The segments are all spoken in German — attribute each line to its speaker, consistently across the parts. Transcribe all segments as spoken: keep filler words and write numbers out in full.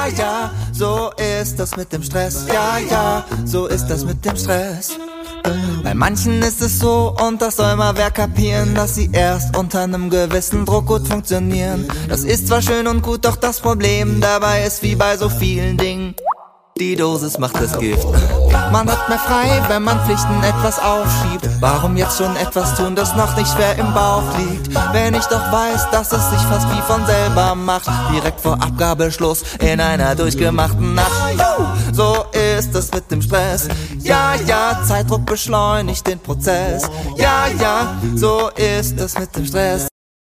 Speaker 1: Ja, ja, so ist das mit dem Stress. Ja, ja, so ist das mit dem Stress. Bei manchen ist es so, und das soll mal wer kapieren, dass sie erst unter einem gewissen Druck gut funktionieren. Das ist zwar schön und gut, doch das Problem dabei ist wie bei so vielen Dingen: die Dosis macht das Gift. Man hat mehr frei, wenn man Pflichten etwas aufschiebt. Warum jetzt schon etwas tun, das noch nicht schwer im Bauch liegt? Wenn ich doch weiß, dass es sich fast wie von selber macht, direkt vor Abgabeschluss in einer durchgemachten Nacht. So ist es mit dem Stress. Ja, ja, Zeitdruck beschleunigt den Prozess. Ja, ja, so ist es mit dem Stress.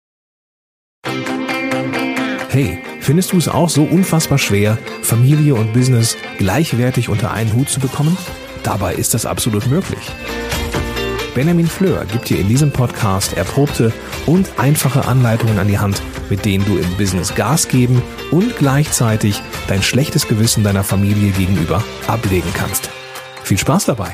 Speaker 2: Hey, findest du es auch so unfassbar schwer, Familie und Business gleichwertig unter einen Hut zu bekommen? Dabei ist das absolut möglich. Benjamin Fleur gibt dir in diesem Podcast erprobte und einfache Anleitungen an die Hand, mit denen du im Business Gas geben und gleichzeitig dein schlechtes Gewissen deiner Familie gegenüber ablegen kannst. Viel Spaß dabei!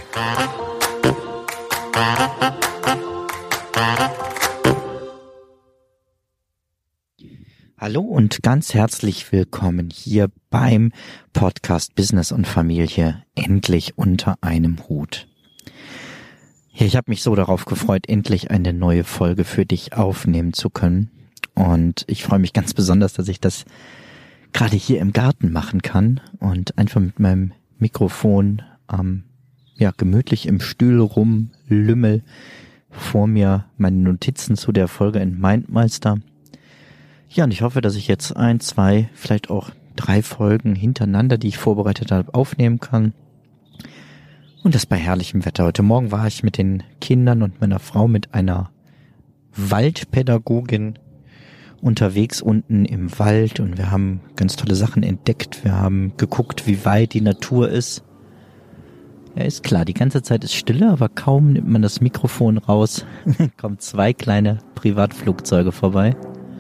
Speaker 3: Hallo und ganz herzlich willkommen hier beim Podcast Business und Familie endlich unter einem Hut. Ja, ich habe mich so darauf gefreut, endlich eine neue Folge für dich aufnehmen zu können. Und ich freue mich ganz besonders, dass ich das gerade hier im Garten machen kann und einfach mit meinem Mikrofon ähm, ja gemütlich im Stuhl rumlümmel, vor mir meine Notizen zu der Folge in Mindmeister. Ja, und ich hoffe, dass ich jetzt ein, zwei, vielleicht auch drei Folgen hintereinander, die ich vorbereitet habe, aufnehmen kann. Und das bei herrlichem Wetter. Heute Morgen war ich mit den Kindern und meiner Frau mit einer Waldpädagogin unterwegs unten im Wald und wir haben ganz tolle Sachen entdeckt. Wir haben geguckt, wie weit die Natur ist. Ja, ist klar, die ganze Zeit ist Stille, aber kaum nimmt man das Mikrofon raus, kommen zwei kleine Privatflugzeuge vorbei.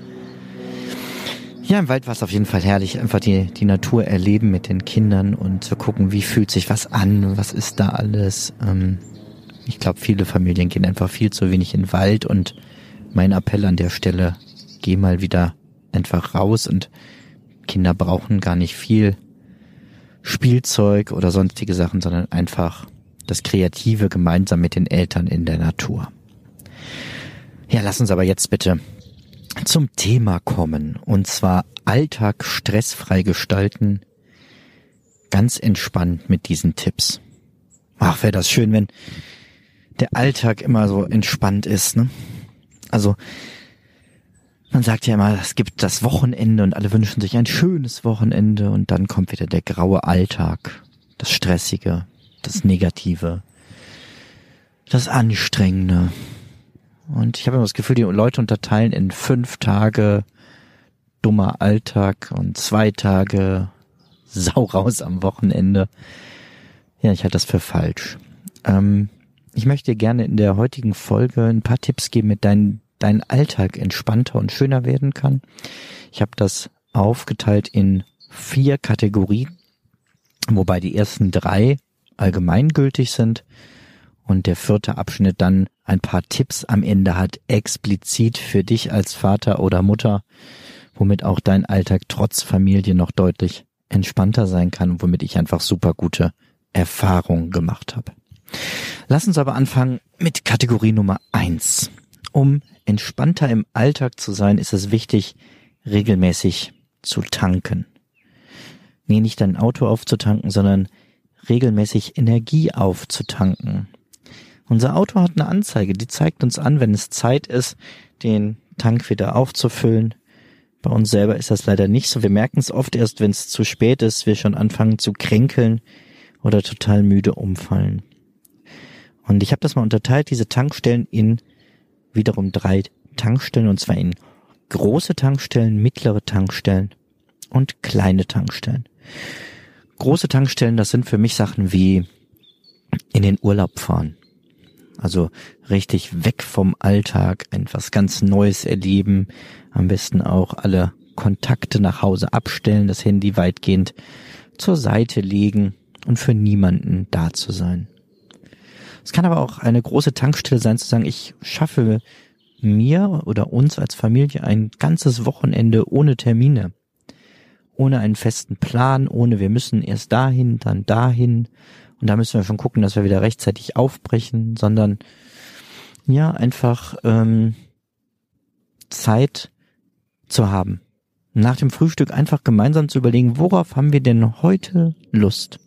Speaker 3: Ja, im Wald war es auf jeden Fall herrlich, einfach die die Natur erleben mit den Kindern und zu gucken, wie fühlt sich was an, was ist da alles. Ähm, ich glaube, viele Familien gehen einfach viel zu wenig in den Wald und mein Appell an der Stelle, geh mal wieder einfach raus und Kinder brauchen gar nicht viel Spielzeug oder sonstige Sachen, sondern einfach das Kreative gemeinsam mit den Eltern in der Natur. Ja, lass uns aber jetzt bitte zum Thema kommen, und zwar Alltag stressfrei gestalten, ganz entspannt mit diesen Tipps. Ach, wäre das schön, wenn der Alltag immer so entspannt ist, ne? Also, man sagt ja immer, es gibt das Wochenende und alle wünschen sich ein schönes Wochenende und dann kommt wieder der graue Alltag, das Stressige, das Negative, das Anstrengende. Und ich habe immer das Gefühl, die Leute unterteilen in fünf Tage dummer Alltag und zwei Tage Sau raus am Wochenende. Ja, ich halte das für falsch. Ähm, ich möchte dir gerne in der heutigen Folge ein paar Tipps geben, mit dein, dein Alltag entspannter und schöner werden kann. Ich habe das aufgeteilt in vier Kategorien, wobei die ersten drei allgemeingültig sind. Und der vierte Abschnitt dann ein paar Tipps am Ende hat, explizit für dich als Vater oder Mutter, womit auch dein Alltag trotz Familie noch deutlich entspannter sein kann und womit ich einfach super gute Erfahrungen gemacht habe. Lass uns aber anfangen mit Kategorie Nummer eins. Um entspannter im Alltag zu sein, ist es wichtig, regelmäßig zu tanken. Nee, nicht dein Auto aufzutanken, sondern regelmäßig Energie aufzutanken. Unser Auto hat eine Anzeige, die zeigt uns an, wenn es Zeit ist, den Tank wieder aufzufüllen. Bei uns selber ist das leider nicht so. Wir merken es oft erst, wenn es zu spät ist, wir schon anfangen zu kränkeln oder total müde umfallen. Und ich habe das mal unterteilt, diese Tankstellen in wiederum drei Tankstellen, und zwar in große Tankstellen, mittlere Tankstellen und kleine Tankstellen. Große Tankstellen, das sind für mich Sachen wie in den Urlaub fahren. Also richtig weg vom Alltag, etwas ganz Neues erleben, am besten auch alle Kontakte nach Hause abstellen, das Handy weitgehend zur Seite legen und für niemanden da zu sein. Es kann aber auch eine große Tankstelle sein, zu sagen, ich schaffe mir oder uns als Familie ein ganzes Wochenende ohne Termine, ohne einen festen Plan, ohne wir müssen erst dahin, dann dahin und da müssen wir schon gucken, dass wir wieder rechtzeitig aufbrechen, sondern ja, einfach ähm, Zeit zu haben. Nach dem Frühstück einfach gemeinsam zu überlegen, worauf haben wir denn heute Lust?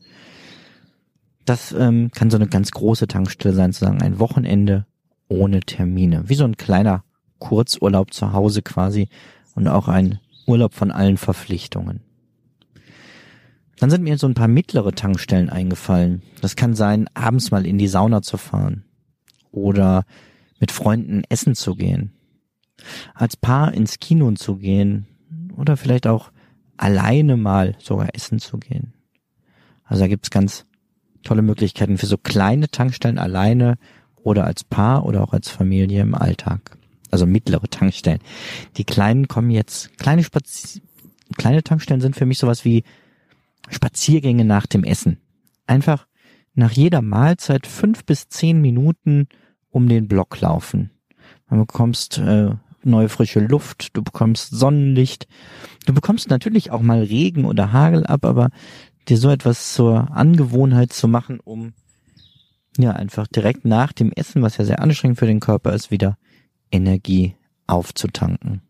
Speaker 3: Das ähm, kann so eine ganz große Tankstelle sein, zu sagen, ein Wochenende ohne Termine. Wie so ein kleiner Kurzurlaub zu Hause quasi und auch ein Urlaub von allen Verpflichtungen. Dann sind mir so ein paar mittlere Tankstellen eingefallen. Das kann sein, abends mal in die Sauna zu fahren oder mit Freunden essen zu gehen, als Paar ins Kino zu gehen oder vielleicht auch alleine mal sogar essen zu gehen. Also da gibt's ganz tolle Möglichkeiten für so kleine Tankstellen alleine oder als Paar oder auch als Familie im Alltag. Also mittlere Tankstellen. Die kleinen kommen jetzt, kleine Spazi- kleine Tankstellen sind für mich sowas wie Spaziergänge nach dem Essen. Einfach nach jeder Mahlzeit fünf bis zehn Minuten um den Block laufen. Du bekommst äh, neue frische Luft, du bekommst Sonnenlicht, du bekommst natürlich auch mal Regen oder Hagel ab, aber dir so etwas zur Angewohnheit zu machen, um ja einfach direkt nach dem Essen, was ja sehr anstrengend für den Körper ist, wieder Energie aufzutanken.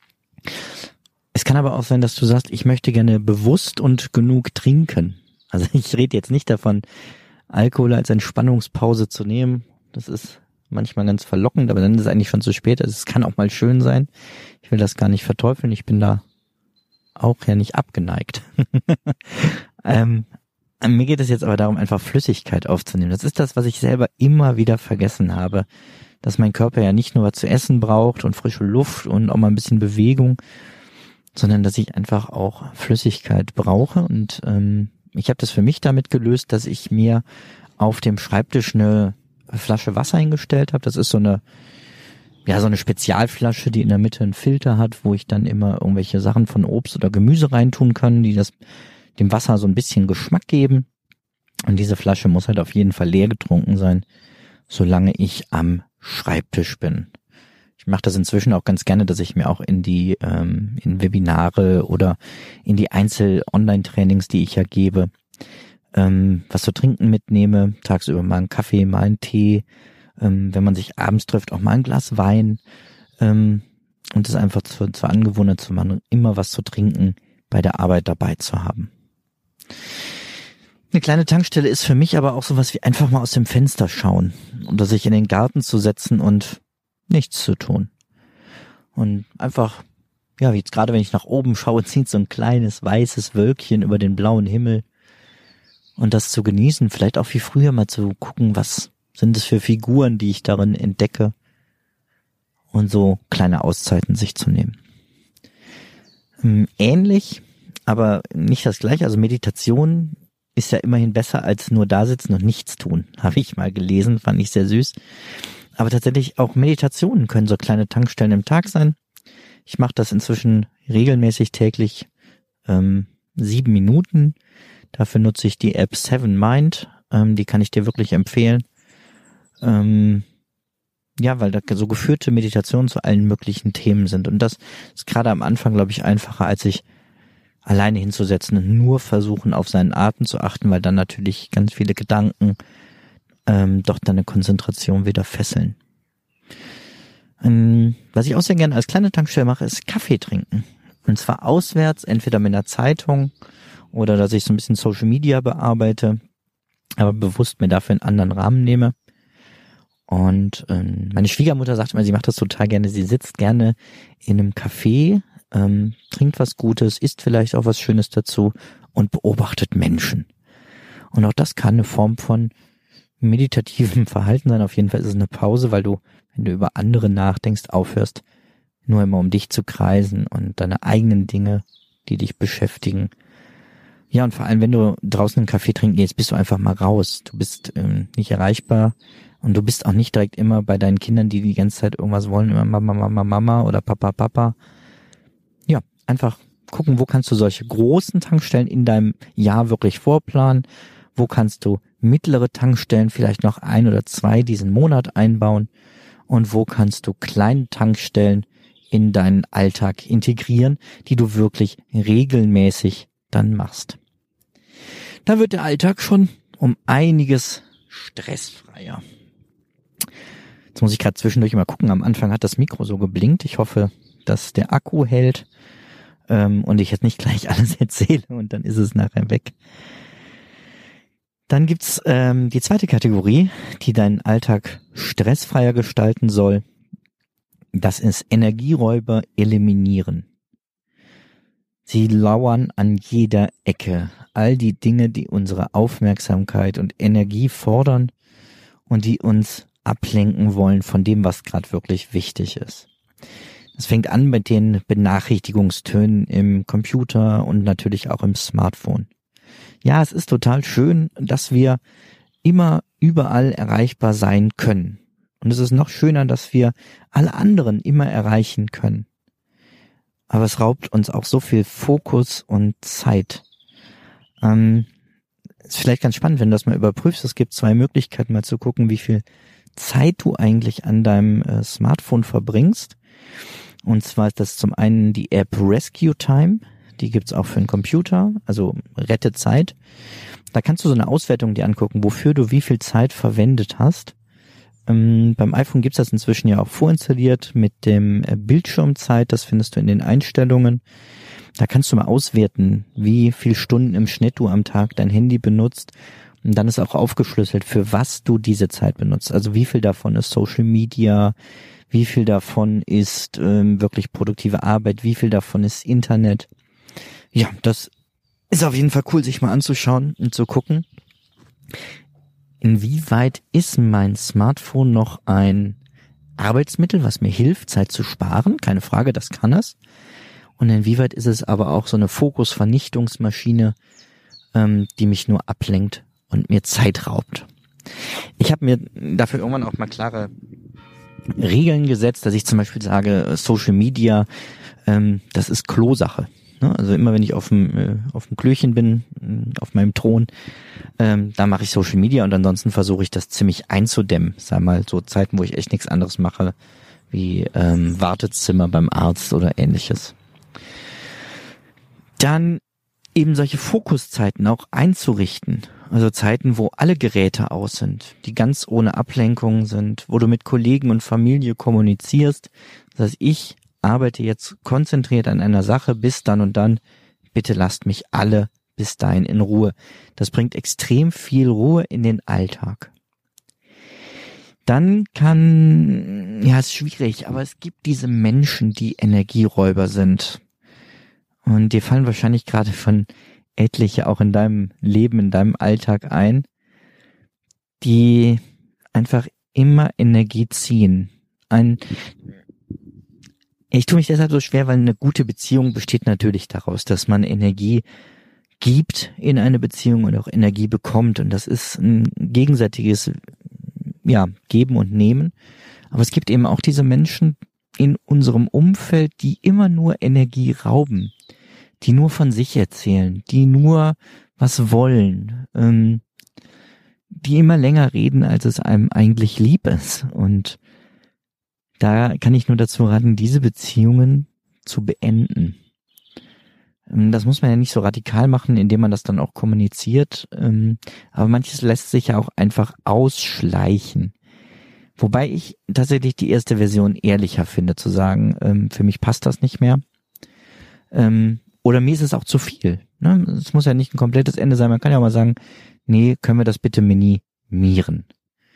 Speaker 3: Es kann aber auch sein, dass du sagst, ich möchte gerne bewusst und genug trinken. Also ich rede jetzt nicht davon, Alkohol als Entspannungspause zu nehmen. Das ist manchmal ganz verlockend, aber dann ist es eigentlich schon zu spät. Also es kann auch mal schön sein. Ich will das gar nicht verteufeln. Ich bin da auch ja nicht abgeneigt. ähm, mir geht es jetzt aber darum, einfach Flüssigkeit aufzunehmen. Das ist das, was ich selber immer wieder vergessen habe, dass mein Körper ja nicht nur was zu essen braucht und frische Luft und auch mal ein bisschen Bewegung, sondern dass ich einfach auch Flüssigkeit brauche. Und ähm, ich habe das für mich damit gelöst, dass ich mir auf dem Schreibtisch eine Flasche Wasser hingestellt habe. Das ist so eine, ja, so eine Spezialflasche, die in der Mitte einen Filter hat, wo ich dann immer irgendwelche Sachen von Obst oder Gemüse reintun kann, die das dem Wasser so ein bisschen Geschmack geben. Und diese Flasche muss halt auf jeden Fall leer getrunken sein, solange ich am Schreibtisch bin. Ich mache das inzwischen auch ganz gerne, dass ich mir auch in die ähm, in Webinare oder in die Einzel-Online-Trainings, die ich ja gebe, ähm, was zu trinken mitnehme. Tagsüber mal einen Kaffee, mal einen Tee. Ähm, wenn man sich abends trifft, auch mal ein Glas Wein. Ähm, und es einfach zu, zur Angewohnheit zu machen, immer was zu trinken, bei der Arbeit dabei zu haben. Eine kleine Tankstelle ist für mich aber auch sowas wie einfach mal aus dem Fenster schauen oder sich in den Garten zu setzen und nichts zu tun. Und einfach, ja, wie jetzt gerade wenn ich nach oben schaue, zieht so ein kleines weißes Wölkchen über den blauen Himmel. Und das zu genießen, vielleicht auch wie früher mal zu gucken, was sind es für Figuren, die ich darin entdecke. Und so kleine Auszeiten sich zu nehmen. Ähnlich, aber nicht das gleiche. Also Meditation ist ja immerhin besser als nur da sitzen und nichts tun. Habe ich mal gelesen, fand ich sehr süß. Aber tatsächlich auch Meditationen können so kleine Tankstellen im Tag sein. Ich mache das inzwischen regelmäßig täglich ähm, sieben Minuten. Dafür nutze ich die App Seven Mind. Ähm, die kann ich dir wirklich empfehlen. Ähm, ja, weil da so geführte Meditationen zu allen möglichen Themen sind. Und das ist gerade am Anfang, glaube ich, einfacher, als sich alleine hinzusetzen und nur versuchen, auf seinen Atem zu achten, weil dann natürlich ganz viele Gedanken ähm, doch deine Konzentration wieder fesseln. Ähm, was ich auch sehr gerne als kleine Tankstelle mache, ist Kaffee trinken. Und zwar auswärts, entweder mit einer Zeitung oder dass ich so ein bisschen Social Media bearbeite, aber bewusst mir dafür einen anderen Rahmen nehme. Und ähm, meine Schwiegermutter sagt immer, sie macht das total gerne. Sie sitzt gerne in einem Café, ähm, trinkt was Gutes, isst vielleicht auch was Schönes dazu und beobachtet Menschen. Und auch das kann eine Form von meditativem Verhalten sein. Auf jeden Fall ist es eine Pause, weil du, wenn du über andere nachdenkst, aufhörst, nur immer um dich zu kreisen und deine eigenen Dinge, die dich beschäftigen. Ja, und vor allem, wenn du draußen einen Kaffee trinken gehst, bist du einfach mal raus. Du bist ähm, nicht erreichbar und du bist auch nicht direkt immer bei deinen Kindern, die die ganze Zeit irgendwas wollen, immer Mama, Mama, Mama oder Papa, Papa. Ja, einfach gucken, wo kannst du solche großen Tankstellen in deinem Jahr wirklich vorplanen, wo kannst du mittlere Tankstellen, vielleicht noch ein oder zwei diesen Monat einbauen und wo kannst du kleine Tankstellen in deinen Alltag integrieren, die du wirklich regelmäßig dann machst. Da wird der Alltag schon um einiges stressfreier. Jetzt muss ich gerade zwischendurch mal gucken, am Anfang hat das Mikro so geblinkt. Ich hoffe, dass der Akku hält ähm, und ich jetzt nicht gleich alles erzähle und dann ist es nachher weg. Dann gibt's ähm, die zweite Kategorie, die deinen Alltag stressfreier gestalten soll. Das ist Energieräuber eliminieren. Sie lauern an jeder Ecke. All die Dinge, die unsere Aufmerksamkeit und Energie fordern und die uns ablenken wollen von dem, was gerade wirklich wichtig ist. Es fängt an mit den Benachrichtigungstönen im Computer und natürlich auch im Smartphone. Ja, es ist total schön, dass wir immer überall erreichbar sein können. Und es ist noch schöner, dass wir alle anderen immer erreichen können. Aber es raubt uns auch so viel Fokus und Zeit. Ähm, ist vielleicht ganz spannend, wenn du das mal überprüfst. Es gibt zwei Möglichkeiten, mal zu gucken, wie viel Zeit du eigentlich an deinem äh, Smartphone verbringst. Und zwar ist das zum einen die App Rescue Time. Die gibt's auch für den Computer, also Rette Zeit. Da kannst du so eine Auswertung dir angucken, wofür du wie viel Zeit verwendet hast. Ähm, beim iPhone gibt's das inzwischen ja auch vorinstalliert mit dem äh, Bildschirmzeit. Das findest du in den Einstellungen. Da kannst du mal auswerten, wie viel Stunden im Schnitt du am Tag dein Handy benutzt. Und dann ist auch aufgeschlüsselt, für was du diese Zeit benutzt. Also wie viel davon ist Social Media, wie viel davon ist ähm, wirklich produktive Arbeit, wie viel davon ist Internet. Ja, das ist auf jeden Fall cool, sich mal anzuschauen und zu gucken, inwieweit ist mein Smartphone noch ein Arbeitsmittel, was mir hilft, Zeit zu sparen. Keine Frage, das kann es. Und inwieweit ist es aber auch so eine Fokusvernichtungsmaschine, ähm, die mich nur ablenkt und mir Zeit raubt. Ich habe mir dafür irgendwann auch mal klare Regeln gesetzt, dass ich zum Beispiel sage, Social Media, ähm, das ist Klosache. Also immer wenn ich auf dem äh, auf dem Klöchen bin, auf meinem Thron, ähm, da mache ich Social Media und ansonsten versuche ich das ziemlich einzudämmen. Sag mal, so Zeiten, wo ich echt nichts anderes mache, wie ähm, Wartezimmer beim Arzt oder ähnliches. Dann eben solche Fokuszeiten auch einzurichten. Also Zeiten, wo alle Geräte aus sind, die ganz ohne Ablenkung sind, wo du mit Kollegen und Familie kommunizierst. Das heißt, ich arbeite jetzt konzentriert an einer Sache bis dann und dann. Bitte lasst mich alle bis dahin in Ruhe. Das bringt extrem viel Ruhe in den Alltag. Dann kann, ja, ist schwierig, aber es gibt diese Menschen, die Energieräuber sind. Und dir fallen wahrscheinlich gerade von etliche auch in deinem Leben, in deinem Alltag ein, die einfach immer Energie ziehen. Ein Ich tue mich deshalb so schwer, weil eine gute Beziehung besteht natürlich daraus, dass man Energie gibt in eine Beziehung und auch Energie bekommt. Und das ist ein gegenseitiges, ja, Geben und Nehmen. Aber es gibt eben auch diese Menschen in unserem Umfeld, die immer nur Energie rauben, die nur von sich erzählen, die nur was wollen, ähm, die immer länger reden, als es einem eigentlich lieb ist. Und da kann ich nur dazu raten, diese Beziehungen zu beenden. Das muss man ja nicht so radikal machen, indem man das dann auch kommuniziert. Aber manches lässt sich ja auch einfach ausschleichen. Wobei ich tatsächlich die erste Version ehrlicher finde, zu sagen, für mich passt das nicht mehr. Oder mir ist es auch zu viel. Es muss ja nicht ein komplettes Ende sein. Man kann ja auch mal sagen, nee, können wir das bitte minimieren.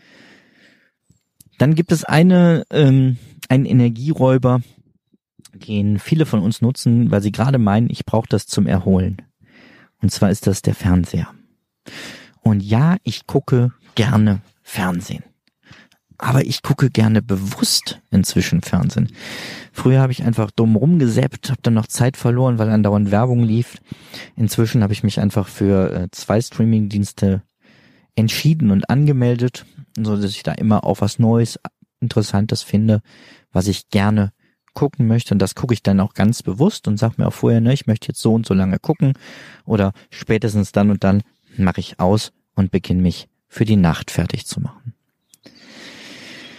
Speaker 3: Dann gibt es eine, ähm, einen Energieräuber, den viele von uns nutzen, weil sie gerade meinen, ich brauche das zum Erholen. Und zwar ist das der Fernseher. Und ja, ich gucke gerne Fernsehen. Aber ich gucke gerne bewusst inzwischen Fernsehen. Früher habe ich einfach dumm rumgesäppt, habe dann noch Zeit verloren, weil andauernd Werbung lief. Inzwischen habe ich mich einfach für äh, zwei Streamingdienste entschieden und angemeldet, so dass ich da immer auch was Neues, Interessantes finde, was ich gerne gucken möchte. Und das gucke ich dann auch ganz bewusst und sage mir auch vorher, ne, ich möchte jetzt so und so lange gucken oder spätestens dann und dann mache ich aus und beginne mich für die Nacht fertig zu machen.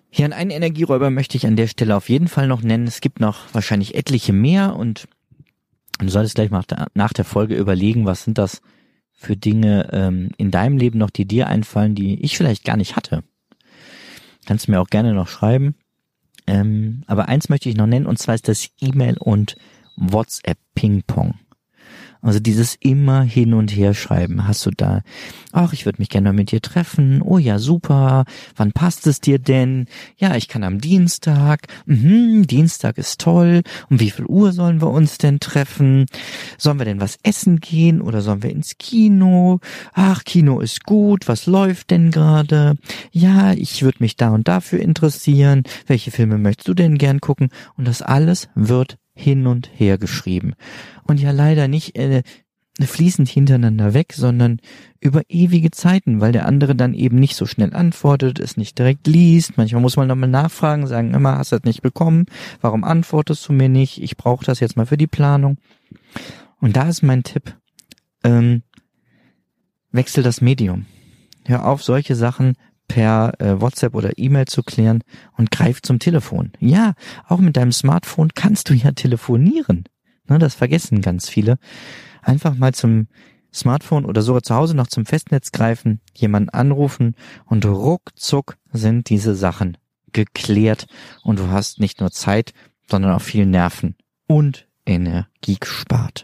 Speaker 3: Ja, und einen Energieräuber möchte ich an der Stelle auf jeden Fall noch nennen. Es gibt noch wahrscheinlich etliche mehr und du solltest gleich mal nach der Folge überlegen, was sind das für Dinge ähm, in deinem Leben noch, die dir einfallen, die ich vielleicht gar nicht hatte. Kannst du mir auch gerne noch schreiben. Ähm, aber eins möchte ich noch nennen, und zwar ist das E-Mail und WhatsApp-Ping-Pong. Also dieses immer hin und her schreiben. Hast du da, ach, ich würde mich gerne mal mit dir treffen. Oh ja, super. Wann passt es dir denn? Ja, ich kann am Dienstag. Mhm, Dienstag ist toll. Um wie viel Uhr sollen wir uns denn treffen? Sollen wir denn was essen gehen oder sollen wir ins Kino? Ach, Kino ist gut. Was läuft denn gerade? Ja, ich würde mich da und dafür interessieren. Welche Filme möchtest du denn gern gucken? Und das alles wird hin und her geschrieben. Und ja leider nicht äh, fließend hintereinander weg, sondern über ewige Zeiten, weil der andere dann eben nicht so schnell antwortet, es nicht direkt liest. Manchmal muss man nochmal nachfragen, sagen, immer hast du das nicht bekommen? Warum antwortest du mir nicht? Ich brauche das jetzt mal für die Planung. Und da ist mein Tipp, ähm, wechsel das Medium. Hör auf, solche Sachen per äh, WhatsApp oder E-Mail zu klären und greif zum Telefon. Ja, auch mit deinem Smartphone kannst du ja telefonieren. Ne, das vergessen ganz viele. Einfach mal zum Smartphone oder sogar zu Hause noch zum Festnetz greifen, jemanden anrufen und ruckzuck sind diese Sachen geklärt und du hast nicht nur Zeit, sondern auch viel Nerven und Energie gespart.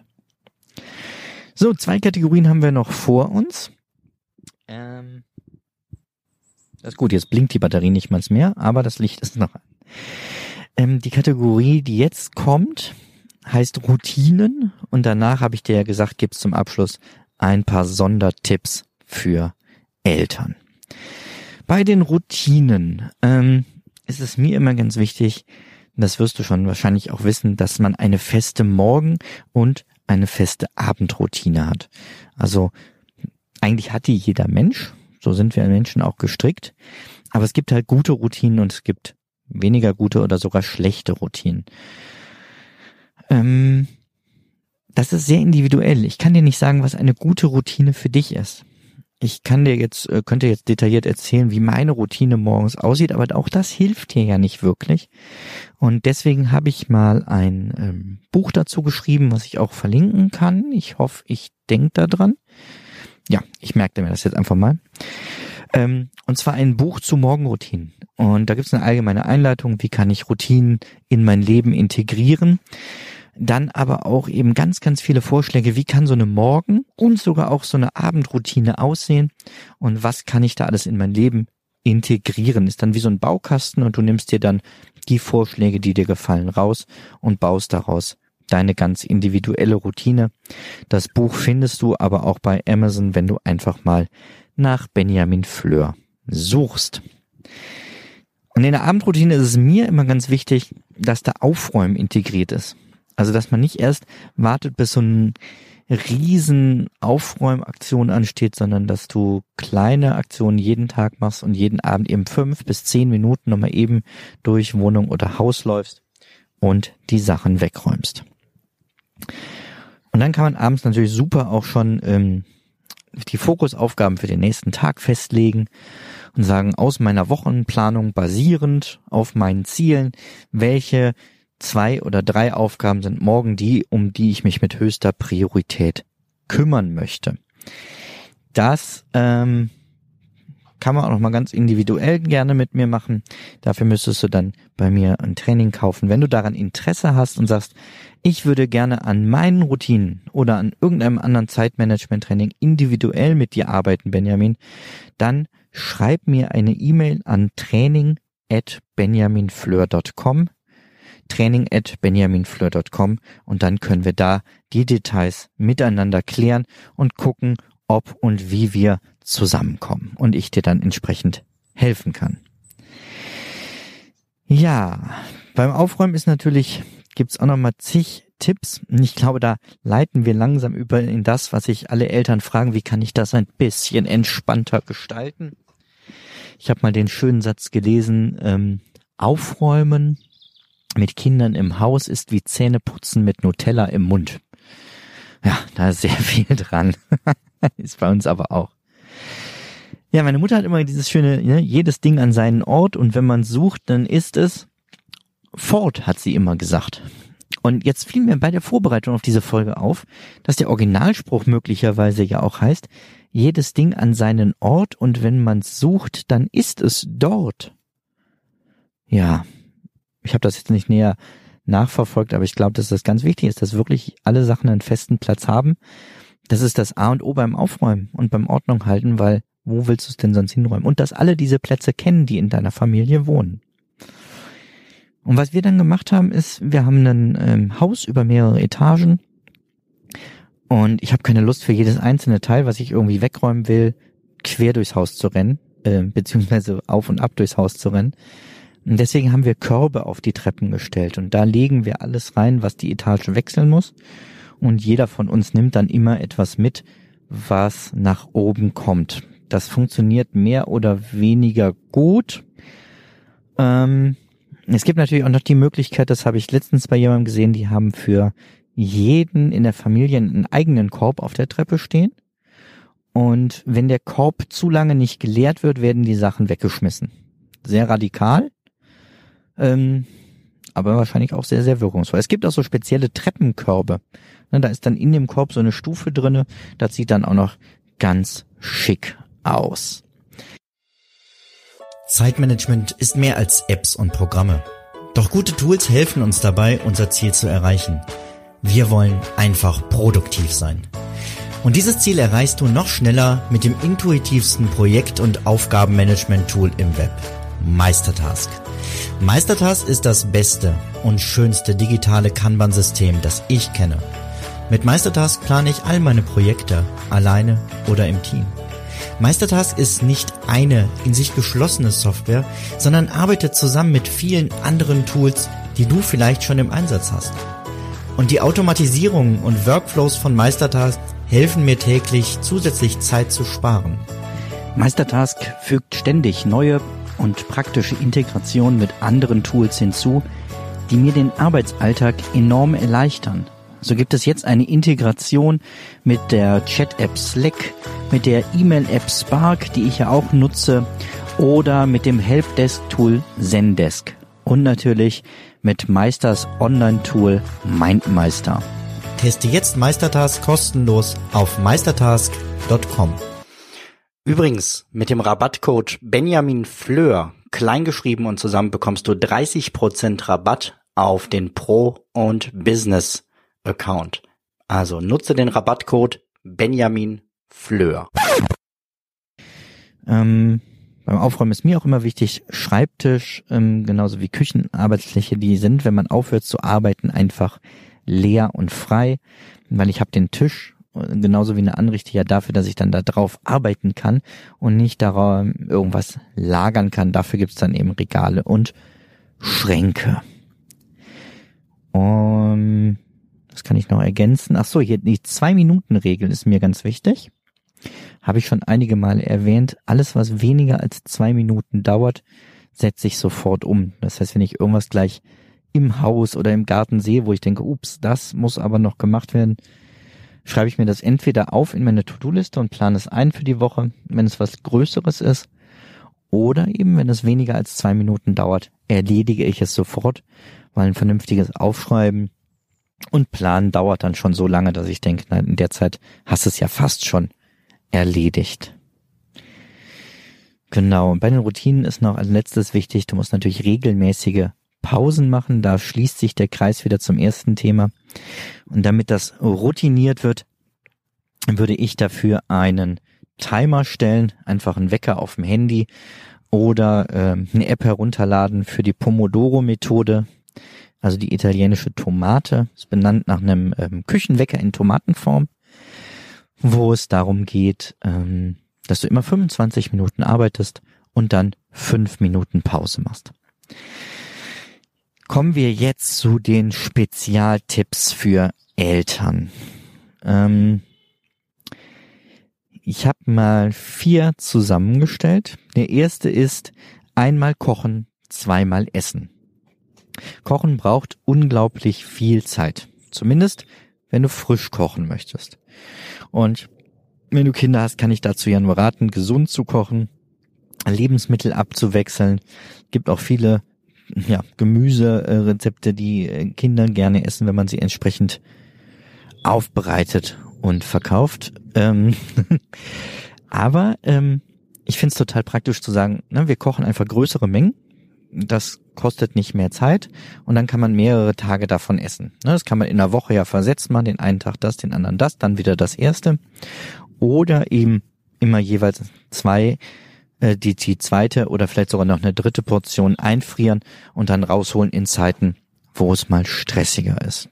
Speaker 3: So, zwei Kategorien haben wir noch vor uns. Ähm Das ist gut, jetzt blinkt die Batterie nicht mal mehr, aber das Licht ist noch an. Ähm, die Kategorie, die jetzt kommt, heißt Routinen und danach, habe ich dir ja gesagt, gibt's zum Abschluss ein paar Sondertipps für Eltern. Bei den Routinen ähm, ist es mir immer ganz wichtig, das wirst du schon wahrscheinlich auch wissen, dass man eine feste Morgen- und eine feste Abendroutine hat. Also eigentlich hat die jeder Mensch. So sind wir Menschen auch gestrickt. Aber es gibt halt gute Routinen und es gibt weniger gute oder sogar schlechte Routinen. Ähm, das ist sehr individuell. Ich kann dir nicht sagen, was eine gute Routine für dich ist. Ich kann dir jetzt, könnte jetzt detailliert erzählen, wie meine Routine morgens aussieht, aber auch das hilft dir ja nicht wirklich. Und deswegen habe ich mal ein ähm, Buch dazu geschrieben, was ich auch verlinken kann. Ich hoffe, ich denke da dran. Ja, ich merkte mir das jetzt einfach mal. Ähm, und zwar ein Buch zu Morgenroutinen. Und da gibt es eine allgemeine Einleitung, wie kann ich Routinen in mein Leben integrieren. Dann aber auch eben ganz, ganz viele Vorschläge, wie kann so eine Morgen- und sogar auch so eine Abendroutine aussehen und was kann ich da alles in mein Leben integrieren. Ist dann wie so ein Baukasten und du nimmst dir dann die Vorschläge, die dir gefallen, raus und baust daraus deine ganz individuelle Routine. Das Buch findest du aber auch bei Amazon, wenn du einfach mal nach Benjamin Fleur suchst. Und in der Abendroutine ist es mir immer ganz wichtig, dass da Aufräumen integriert ist. Also, dass man nicht erst wartet, bis so eine riesen Aufräumaktion ansteht, sondern dass du kleine Aktionen jeden Tag machst und jeden Abend eben fünf bis zehn Minuten nochmal eben durch Wohnung oder Haus läufst und die Sachen wegräumst. Und dann kann man abends natürlich super auch schon ähm, die Fokusaufgaben für den nächsten Tag festlegen und sagen, aus meiner Wochenplanung basierend auf meinen Zielen, welche zwei oder drei Aufgaben sind morgen die, um die ich mich mit höchster Priorität kümmern möchte. Das ähm, kann man auch noch mal ganz individuell gerne mit mir machen. Dafür müsstest du dann bei mir ein Training kaufen. Wenn du daran Interesse hast und sagst, ich würde gerne an meinen Routinen oder an irgendeinem anderen Zeitmanagement-Training individuell mit dir arbeiten, Benjamin, dann schreib mir eine E-Mail an training at benjaminfleur dot com training at benjaminfleur dot com und dann können wir da die Details miteinander klären und gucken, ob und wie wir zusammenkommen und ich dir dann entsprechend helfen kann. Ja, beim Aufräumen ist natürlich, gibt's auch nochmal zig Tipps und ich glaube, da leiten wir langsam über in das, was sich alle Eltern fragen, wie kann ich das ein bisschen entspannter gestalten? Ich habe mal den schönen Satz gelesen, ähm, Aufräumen mit Kindern im Haus ist wie Zähneputzen mit Nutella im Mund. Ja, da ist sehr viel dran. Ist bei uns aber auch. Ja, meine Mutter hat immer dieses schöne, ne, jedes Ding an seinen Ort und wenn man sucht, dann ist es fort, hat sie immer gesagt. Und jetzt fiel mir bei der Vorbereitung auf diese Folge auf, dass der Originalspruch möglicherweise ja auch heißt, jedes Ding an seinen Ort und wenn man es sucht, dann ist es dort. Ja, ich habe das jetzt nicht näher nachverfolgt, aber ich glaube, dass das ganz wichtig ist, dass wirklich alle Sachen einen festen Platz haben. Das ist das A und O beim Aufräumen und beim Ordnung halten, weil wo willst du es denn sonst hinräumen? Und dass alle diese Plätze kennen, die in deiner Familie wohnen. Und was wir dann gemacht haben, ist, wir haben ein ähm, Haus über mehrere Etagen und ich habe keine Lust für jedes einzelne Teil, was ich irgendwie wegräumen will, quer durchs Haus zu rennen, äh, beziehungsweise auf und ab durchs Haus zu rennen. Und deswegen haben wir Körbe auf die Treppen gestellt und da legen wir alles rein, was die Etage wechseln muss. Und jeder von uns nimmt dann immer etwas mit, was nach oben kommt. Das funktioniert mehr oder weniger gut. Ähm, es gibt natürlich auch noch die Möglichkeit, das habe ich letztens bei jemandem gesehen, die haben für jeden in der Familie einen eigenen Korb auf der Treppe stehen. Und wenn der Korb zu lange nicht geleert wird, werden die Sachen weggeschmissen. Sehr radikal, ähm, aber wahrscheinlich auch sehr, sehr wirkungsvoll. Es gibt auch so spezielle Treppenkörbe. Da ist dann in dem Korb so eine Stufe drinne. Das sieht dann auch noch ganz schick aus.
Speaker 4: Zeitmanagement ist mehr als Apps und Programme. Doch gute Tools helfen uns dabei, unser Ziel zu erreichen. Wir wollen einfach produktiv sein. Und dieses Ziel erreichst du noch schneller mit dem intuitivsten Projekt- und Aufgabenmanagement-Tool im Web, Meistertask. Meistertask ist das beste und schönste digitale Kanban-System, das ich kenne. Mit Meistertask plane ich all meine Projekte, alleine oder im Team. Meistertask ist nicht eine in sich geschlossene Software, sondern arbeitet zusammen mit vielen anderen Tools, die du vielleicht schon im Einsatz hast. Und die Automatisierungen und Workflows von Meistertask helfen mir täglich, zusätzlich Zeit zu sparen.
Speaker 3: Meistertask fügt ständig neue und praktische Integrationen mit anderen Tools hinzu, die mir den Arbeitsalltag enorm erleichtern. So gibt es jetzt eine Integration mit der Chat-App Slack, mit der E-Mail-App Spark, die ich ja auch nutze, oder mit dem Helpdesk-Tool Zendesk. Und natürlich mit Meisters Online-Tool MindMeister.
Speaker 4: Teste jetzt Meistertask kostenlos auf meistertask punkt com.
Speaker 3: Übrigens, mit dem Rabattcode Benjamin Fleur, kleingeschrieben und zusammen, bekommst du dreißig Prozent Rabatt auf den Pro- und Business-Account. Also nutze den Rabattcode Benjamin Fleur. Ähm, beim Aufräumen ist mir auch immer wichtig, Schreibtisch, ähm, genauso wie Küchenarbeitsfläche, die sind, wenn man aufhört zu arbeiten, einfach leer und frei, weil ich habe den Tisch genauso wie eine Anrichte ja dafür, dass ich dann da drauf arbeiten kann und nicht darauf irgendwas lagern kann. Dafür gibt's dann eben Regale und Schränke. Und das kann ich noch ergänzen. Ach so, hier die Zwei-Minuten-Regel ist mir ganz wichtig. Habe ich schon einige Male erwähnt. Alles, was weniger als zwei Minuten dauert, setze ich sofort um. Das heißt, wenn ich irgendwas gleich im Haus oder im Garten sehe, wo ich denke, ups, das muss aber noch gemacht werden, schreibe ich mir das entweder auf in meine To-Do-Liste und plane es ein für die Woche, wenn es was Größeres ist, oder eben, wenn es weniger als zwei Minuten dauert, erledige ich es sofort, weil ein vernünftiges Aufschreiben und Planen dauert dann schon so lange, dass ich denke, na, in der Zeit hast du es ja fast schon erledigt. Genau, und bei den Routinen ist noch als letztes wichtig, du musst natürlich regelmäßige Pausen machen, da schließt sich der Kreis wieder zum ersten Thema. Und damit das routiniert wird, würde ich dafür einen Timer stellen, einfach einen Wecker auf dem Handy oder äh, eine App herunterladen für die Pomodoro-Methode, also die italienische Tomate, ist benannt nach einem ähm, Küchenwecker in Tomatenform, wo es darum geht, ähm, dass du immer fünfundzwanzig Minuten arbeitest und dann fünf Minuten Pause machst. Kommen wir jetzt zu den Spezialtipps für Eltern. Ähm, ich habe mal vier zusammengestellt. Der erste ist einmal kochen, zweimal essen. Kochen braucht unglaublich viel Zeit. Zumindest, wenn du frisch kochen möchtest. Und Wenn du Kinder hast, kann ich dazu ja nur raten, gesund zu kochen, Lebensmittel abzuwechseln. Gibt auch viele ja, Gemüserezepte, die Kinder gerne essen, wenn man sie entsprechend aufbereitet und verkauft. Ähm Aber ähm, ich finde es total praktisch zu sagen, ne, wir kochen einfach größere Mengen. Das kostet nicht mehr Zeit und dann kann man mehrere Tage davon essen. Ne, das kann man in einer Woche ja versetzt machen, den einen Tag das, den anderen das, dann wieder das erste. Oder eben immer jeweils zwei, äh, die, die zweite oder vielleicht sogar noch eine dritte Portion einfrieren und dann rausholen in Zeiten, wo es mal stressiger ist.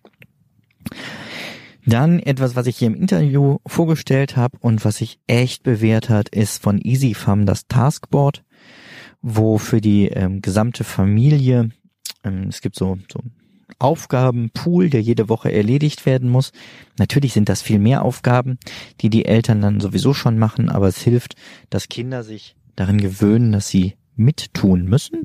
Speaker 3: Dann etwas, was ich hier im Interview vorgestellt habe und was sich echt bewährt hat, ist von EasyFam das Taskboard, wo für die ähm, gesamte Familie, ähm, es gibt so, so Aufgabenpool, der jede Woche erledigt werden muss. Natürlich sind das viel mehr Aufgaben, die die Eltern dann sowieso schon machen, aber es hilft, dass Kinder sich darin gewöhnen, dass sie mittun müssen.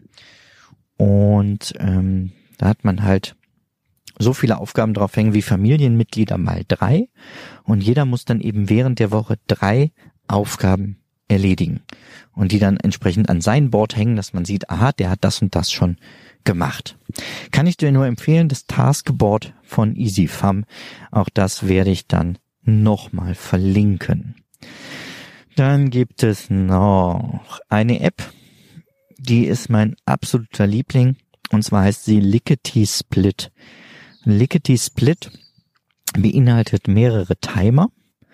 Speaker 3: Und ähm, da hat man halt so viele Aufgaben drauf hängen wie Familienmitglieder mal drei und jeder muss dann eben während der Woche drei Aufgaben erledigen und die dann entsprechend an sein Board hängen, dass man sieht, aha, der hat das und das schon gemacht. Kann ich dir nur empfehlen, das Taskboard von EasyFam, auch das werde ich dann nochmal verlinken. Dann gibt es noch eine App, die ist mein absoluter Liebling und zwar heißt sie Lickety Split. Lickety Split beinhaltet mehrere Timer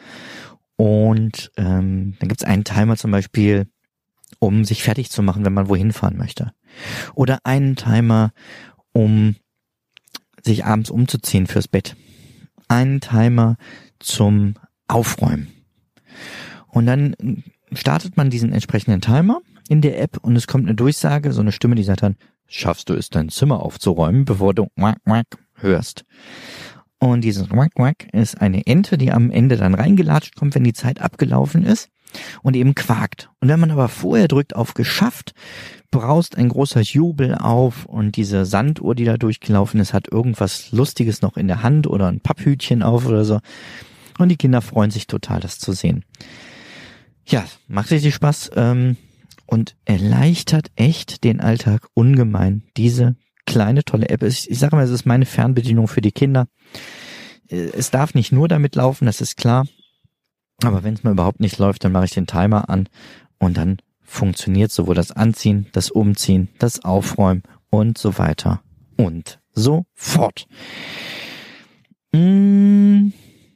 Speaker 3: und ähm, dann gibt es einen Timer zum Beispiel, um sich fertig zu machen, wenn man wohin fahren möchte. Oder einen Timer, um sich abends umzuziehen fürs Bett. Einen Timer zum Aufräumen. Und dann startet man diesen entsprechenden Timer in der App und es kommt eine Durchsage, so eine Stimme, die sagt dann, schaffst du es, dein Zimmer aufzuräumen, bevor du wack, wack hörst. Und dieses wack, wack ist eine Ente, die am Ende dann reingelatscht kommt, wenn die Zeit abgelaufen ist und eben quakt. Und wenn man aber vorher drückt auf geschafft, braust ein großer Jubel auf und diese Sanduhr, die da durchgelaufen ist, hat irgendwas Lustiges noch in der Hand oder ein Papphütchen auf oder so. Und die Kinder freuen sich total, das zu sehen. Ja, macht richtig Spaß ähm, und erleichtert echt den Alltag ungemein. Diese kleine, tolle App. Ich, ich sage mal, es ist meine Fernbedienung für die Kinder. Es darf nicht nur damit laufen, das ist klar. Aber wenn es mal überhaupt nicht läuft, dann mache ich den Timer an und dann funktioniert sowohl das Anziehen, das Umziehen, das Aufräumen und so weiter und so fort. Ein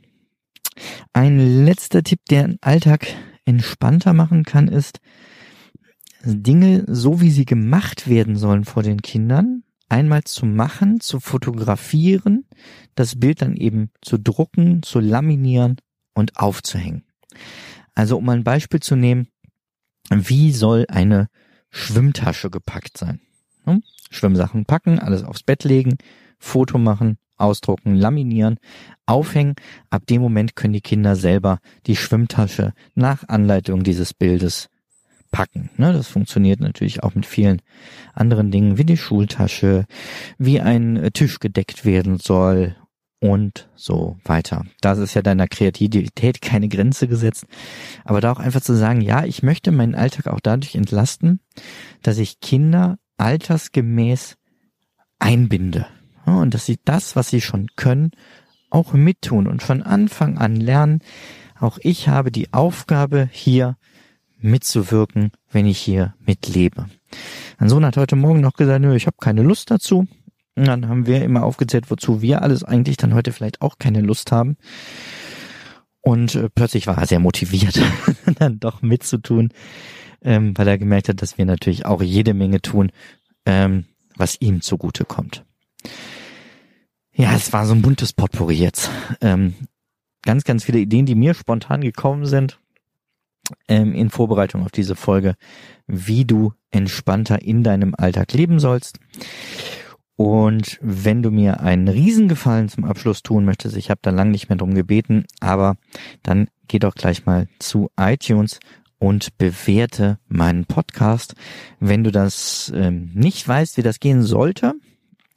Speaker 3: letzter Tipp, der den Alltag entspannter machen kann, ist, Dinge, so wie sie gemacht werden sollen vor den Kindern, einmal zu machen, zu fotografieren, das Bild dann eben zu drucken, zu laminieren und aufzuhängen. Also um ein Beispiel zu nehmen, wie soll eine Schwimmtasche gepackt sein? Hm? Schwimmsachen packen, alles aufs Bett legen, Foto machen, ausdrucken, laminieren, aufhängen. Ab dem Moment können die Kinder selber die Schwimmtasche nach Anleitung dieses Bildes packen. Ne, das funktioniert natürlich auch mit vielen anderen Dingen, wie die Schultasche, wie ein Tisch gedeckt werden soll und so weiter. Das ist ja deiner Kreativität keine Grenze gesetzt. Aber da auch einfach zu sagen, ja, ich möchte meinen Alltag auch dadurch entlasten, dass ich Kinder altersgemäß einbinde. Ja, und dass sie das, was sie schon können, auch mittun und von Anfang an lernen. Auch ich habe die Aufgabe, hier mitzuwirken, wenn ich hier mitlebe. Mein Sohn hat heute Morgen noch gesagt, nö, ich habe keine Lust dazu. Und dann haben wir immer aufgezählt, wozu wir alles eigentlich dann heute vielleicht auch keine Lust haben. Und äh, plötzlich war er sehr motiviert, dann doch mitzutun, ähm, weil er gemerkt hat, dass wir natürlich auch jede Menge tun, ähm, was ihm zugute kommt. Ja, es war so ein buntes Potpourri jetzt. Ähm, ganz, ganz viele Ideen, die mir spontan gekommen sind, in Vorbereitung auf diese Folge, wie du entspannter in deinem Alltag leben sollst. Und wenn du mir einen Riesengefallen zum Abschluss tun möchtest, ich habe da lange nicht mehr drum gebeten, aber dann geh doch gleich mal zu iTunes und bewerte meinen Podcast. Wenn du das ähm, nicht weißt, wie das gehen sollte,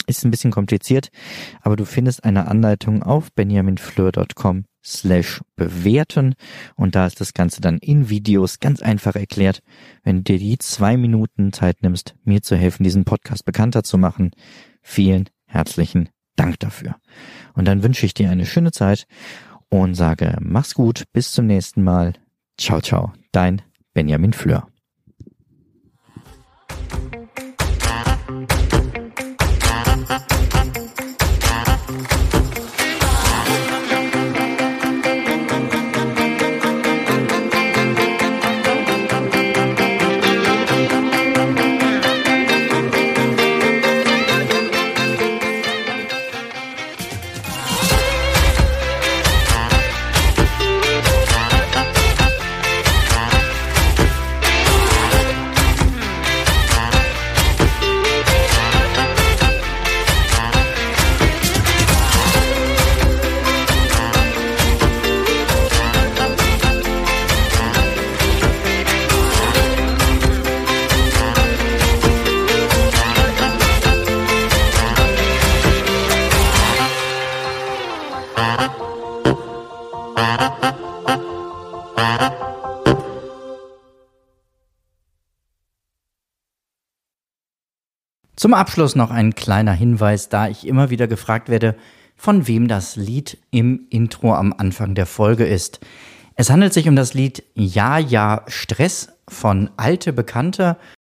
Speaker 3: Ist ein bisschen kompliziert, aber du findest eine Anleitung auf benjaminfleur punkt com slash bewerten und da ist das Ganze dann in Videos ganz einfach erklärt. Wenn du dir die zwei Minuten Zeit nimmst, mir zu helfen, diesen Podcast bekannter zu machen, vielen herzlichen Dank dafür. Und dann wünsche ich dir eine schöne Zeit und sage, mach's gut, bis zum nächsten Mal. Ciao, ciao, dein Benjamin Fleur. Zum Abschluss noch ein kleiner Hinweis, da ich immer wieder gefragt werde, von wem das Lied im Intro am Anfang der Folge ist. Es handelt sich um das Lied Ja, ja, Stress von Alte Bekannte